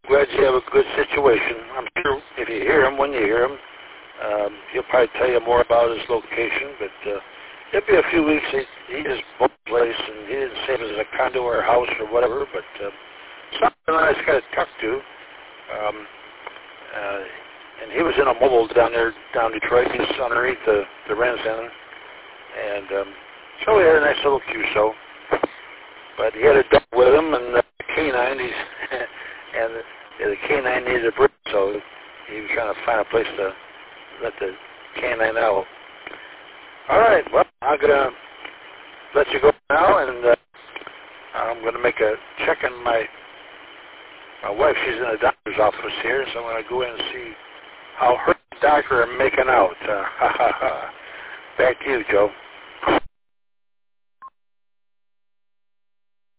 glad you have a good situation. I'm sure if you hear him, when you hear him, he'll probably tell you more about his location, but it'll be a few weeks. He just bought a place, and he didn't say if it was a condo or a house or whatever, but something nice guy to talk to. And he was in a mobile down there, down Detroit. He was underneath the Ren Center. And so he had a nice little QSO. But he had a dog with him, and the canine, and the canine needed a break, so he was trying to find a place to let the canine out. All right, well, I'm going to let you go now, and I'm going to make a check in my wife. She's in the doctor's office here, so I'm going to go in and see how her doctor are making out. Back to you, Joe.